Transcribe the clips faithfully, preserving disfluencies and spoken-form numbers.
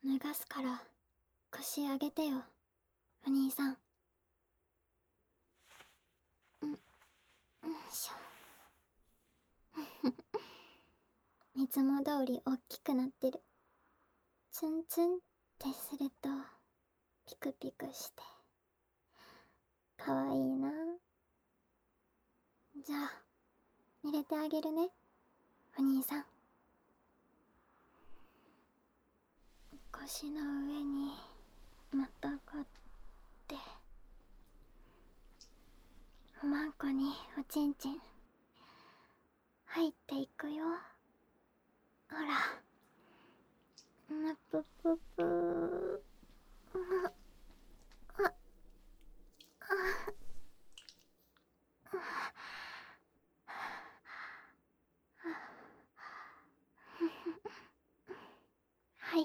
脱がすから腰上げてよ、お兄さん。ん、んしょ。いつも通りおっきくなってる。ツンツンってするとピクピクしてかわいいな。じゃあ入れてあげるね、お兄さん。腰の上にまたがっておまんこにおちんちん入っていくよ。ほら、むぷぷぷー。あ、あ、あ、入った。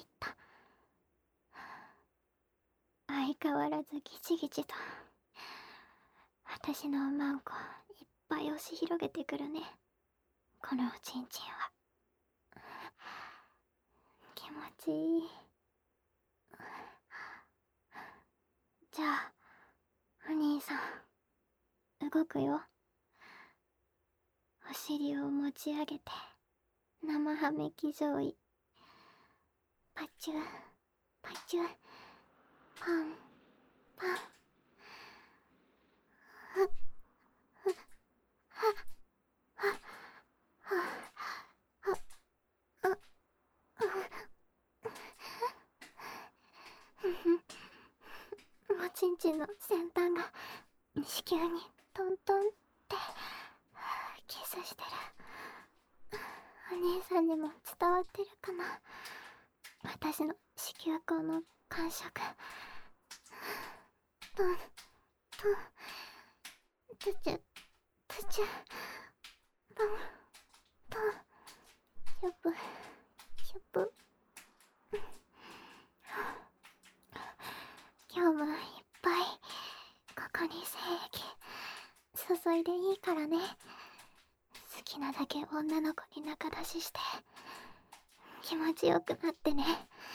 相変わらずギチギチと私のおまんこいっぱい押し広げてくるね、このおちんちんは。気持ちいい。じゃあお兄さん動くよ。お尻を持ち上げて生ハメ騎乗位。パチューパチュー、パンパン。ふっふっはっはっはっはっはっ。おちんちんの先端が子宮にトントンってキスしてる。お兄さんにも伝わってるかな、私の子宮口の感触。トントントゥチュトゥチュ、トントン、シュップシュップ。今日もいっぱいここに精液注いでいいからね。好きなだけ女の子に仲出しして気持ちよくなってね。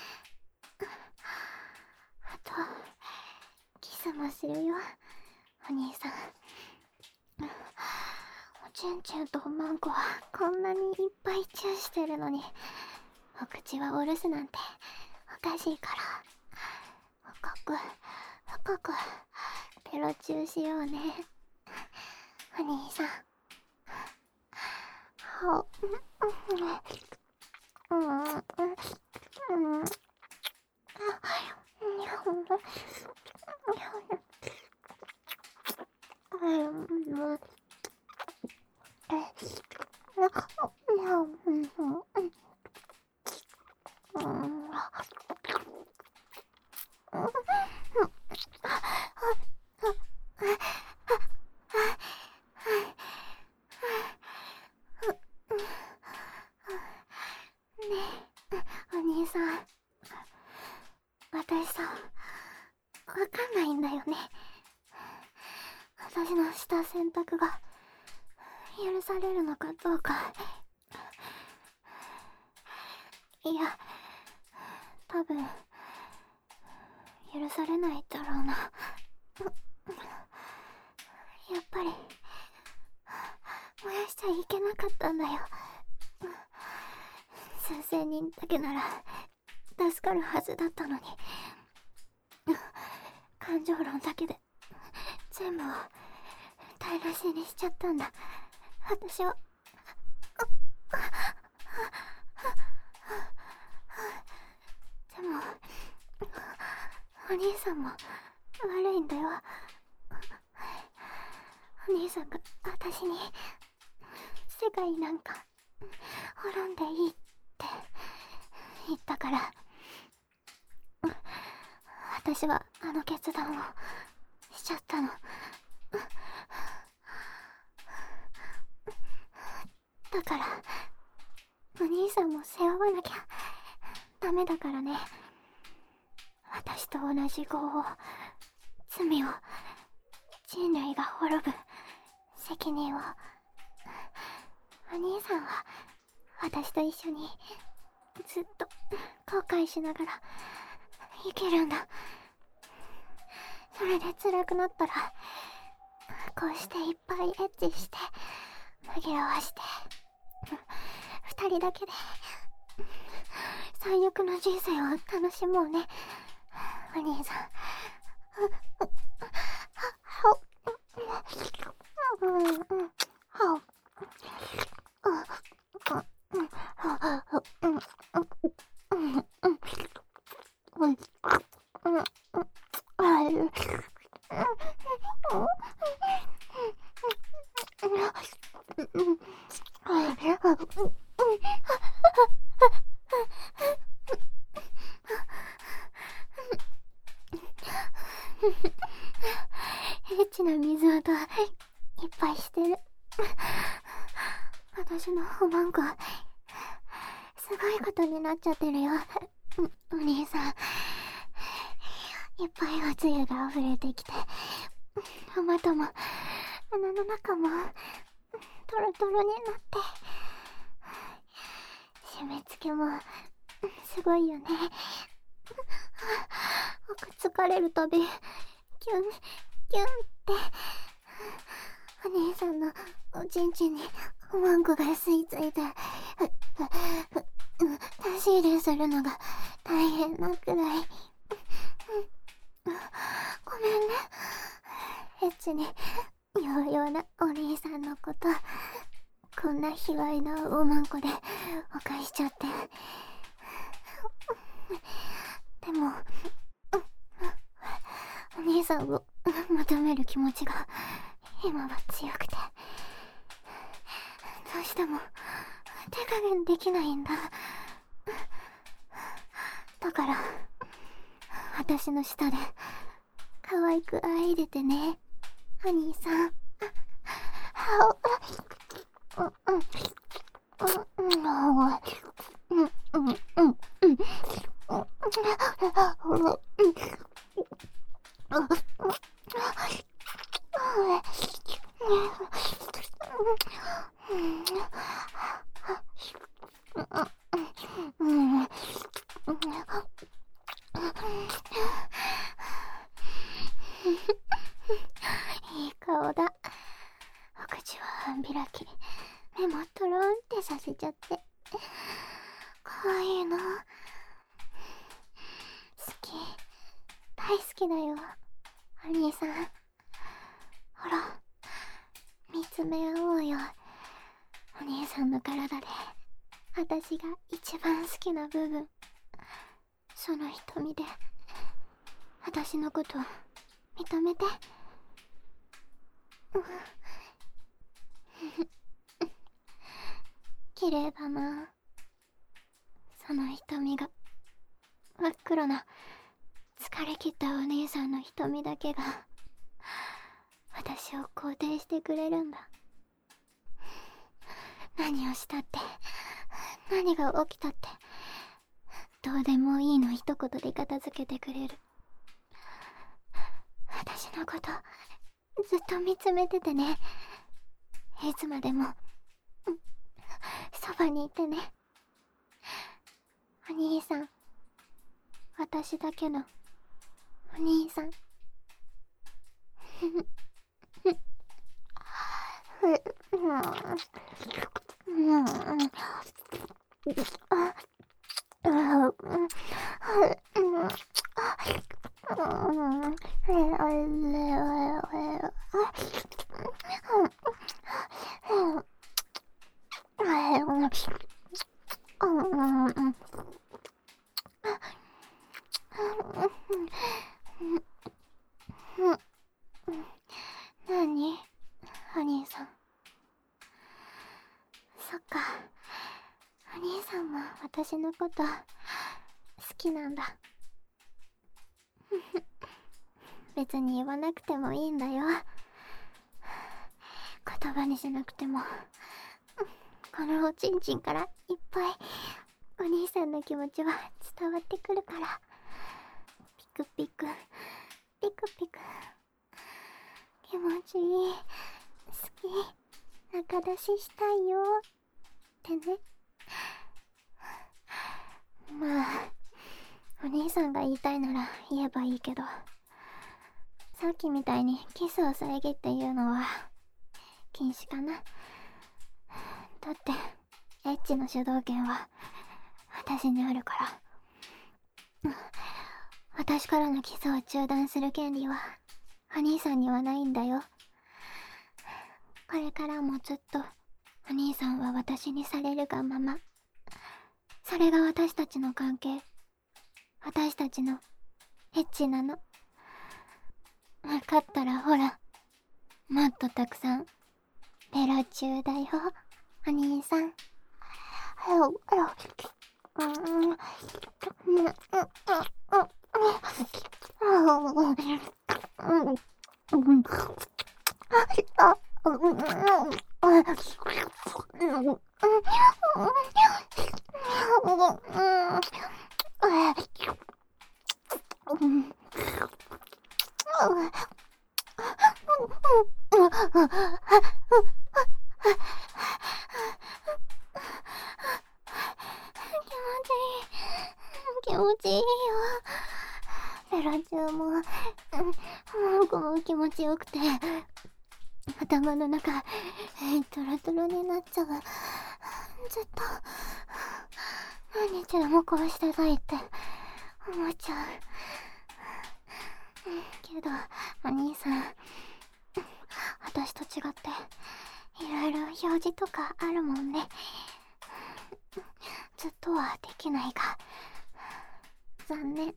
あとキスもするよ、お兄さん。おちんちんとおまんこはこんなにいっぱいチューしてるのにお口はお留守なんておかしいから、深く深くペロチューしようね、お兄さん。はうんうんうんうん。お兄さん、私さ、わかんないんだよね。私のした選択が許されるのかどうか。いや、多分許されないだろうな。やっぱり燃やしちゃいけなかったんだよ。数千人だけなら助かるはずだったのに、感情論だけで全部を台無しにしちゃったんだ、私は。でもお兄さんも悪いんだよ。お兄さんが私に世界なんか滅んでいいって言ったから、私はあの決断をしちゃったの。だからお兄さんも背負わなきゃダメだからね。私と同じ業を、罪を、人類が滅ぶ責任を。お兄さんは私と一緒にずっと後悔しながら生きるんだ。それで辛くなったらこうしていっぱいエッチして紛らわして二人だけで最悪の人生を楽しもうね、お兄さん。エッチな水音いっぱいしてる。私のおまんこすごいことになっちゃってるよ、お兄さん。いっぱいおつゆが溢れてきて、お股も鼻の中もトロトロになって、締め付けもすごいよね。奥疲れるたびキュンキュンってお兄さんのおちんちんにおまんこが吸い付いて出し入れするのが大変なくらい。ごめんね、エッチに弱々なお兄さんのこと、こんな卑猥なおまんこで犯しちゃって。でもお兄さんを求める気持ちが今は強くて、どうしても手加減できないんだ。だから私の舌で可愛くあいでてね、お兄さん。いい顔だ。お口は半開き、目もトロンってさせちゃって、かわいいな。好き、大好きだよ、お兄さん。ほら、見つめ合おうよ。お兄さんの体で私が一番好きな部分、その瞳で私のこと認めて。綺麗だな、その瞳が。真っ黒な疲れ切ったお姉さんの瞳だけが私を肯定してくれるんだ。何をしたって、何が起きたって、どうでもいいの一言で片付けてくれる。私のことずっと見つめててね。いつまでもそばにいてね、お兄さん。私だけのお兄さん。何？お兄さん。そっか、お兄さんも私のこと好きなんだ。別に言わなくてもいいんだよ。言葉にしなくても、このおちんちんからいっぱいお兄さんの気持ちは伝わってくるから。ピクピクピクピク、気持ちいい、好き、仲出ししたいよってね。 さんが言いたいなら言えばいいけど、さっきみたいにキスを遮って言うのは禁止かな。だってエッチの主導権は私にあるから。私からのキスを中断する権利はお兄さんにはないんだよ。これからもずっとお兄さんは私にされるがまま。それが私たちの関係、私たちのエッチなの。分かったらほら、もっとたくさんベロ中だよ、お兄さん。気持ちいいよ。ベロ中も、うんこも気持ちよくて、頭の中トロトロになっちゃう。ずっと何日でもこうしてたいって思っちゃうけど、お兄さん、私と違っていろいろ表示とかあるもんね。ずっとはできないが残念。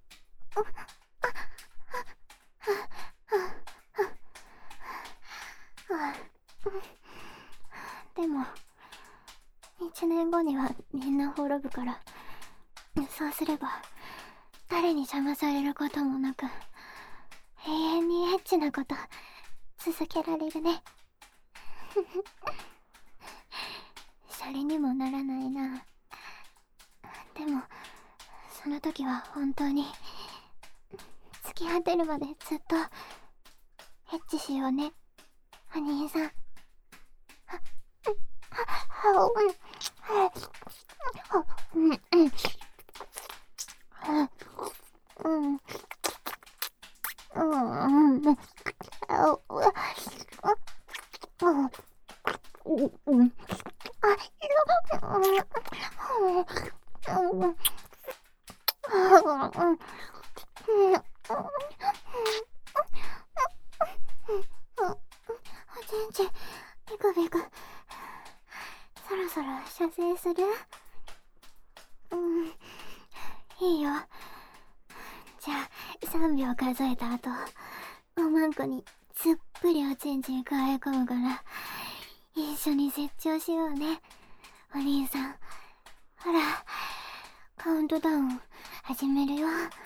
でも一年後にはみんな滅ぶから、そうすれば誰に邪魔されることもなく永遠にエッチなこと続けられるね。シャレにもならないな。でもその時は本当に付き果てるまでずっとエッチしようね、お兄さん。おちんちんビクビク、そろそろ射精する？うん、いいよ。じゃあさんびょう数えた後、おまんこにすっぷりおちんちんくわえ込むから一緒に絶頂しようね、お兄さん。ほら、カウントダウン始めるよ。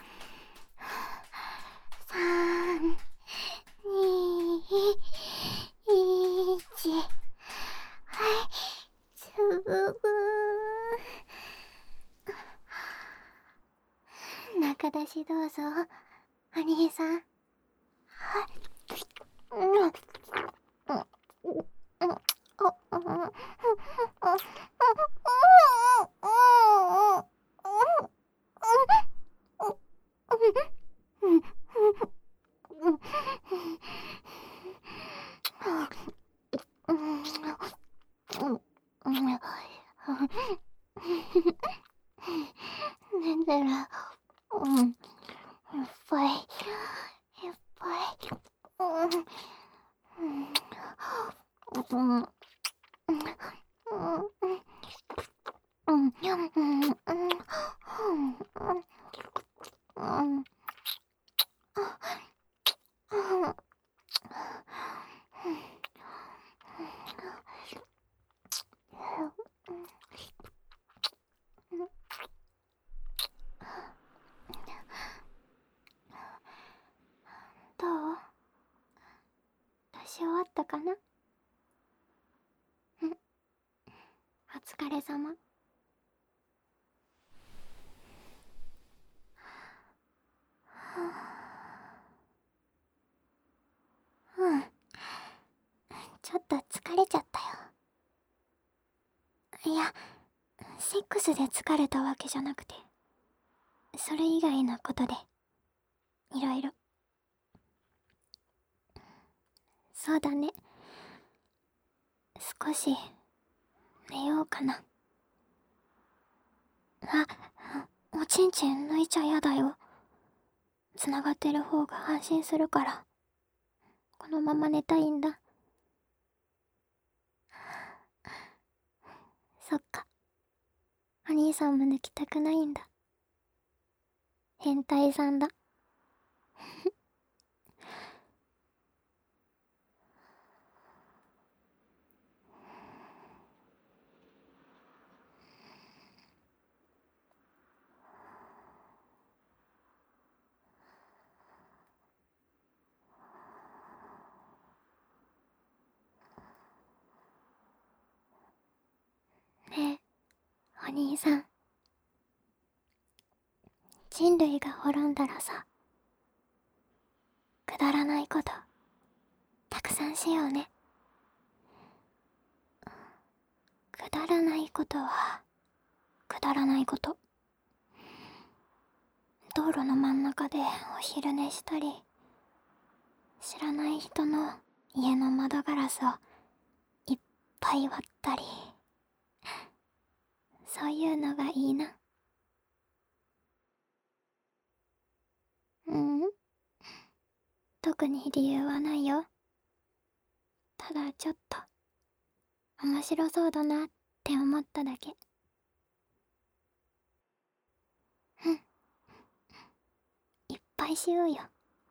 さん、に、いち。はい、つぶぶー。中出しどうぞ、お兄さん。はい。うん。なんだろう、うん、いっぱいいっぱい、うんうんうんうんどう？出し終わったかな？うん、お疲れ様。うん、ちょっと疲れちゃったよ。いや、セックスで疲れたわけじゃなくて、 それ以外のことでいろいろ。そうだね、少し寝ようかな。あ、おちんちん抜いちゃやだよ。つながってる方が安心するから、このまま寝たいんだ。そっか、お兄さんも抜きたくないんだ。変態さんだ。ねえ、お兄さん。人類が滅んだらさ、くだらないこと、たくさんしようね。くだらないことは、くだらないこと。道路の真ん中でお昼寝したり、知らない人の家の窓ガラスをいっぱい割ったり、そういうのがいいな。うん、特に理由はないよ。ただちょっと面白そうだなって思っただけ。うん、いっぱいしようよ。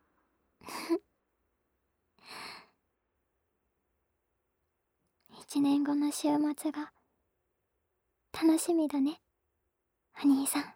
一年後の週末が楽しみだね、お兄さん。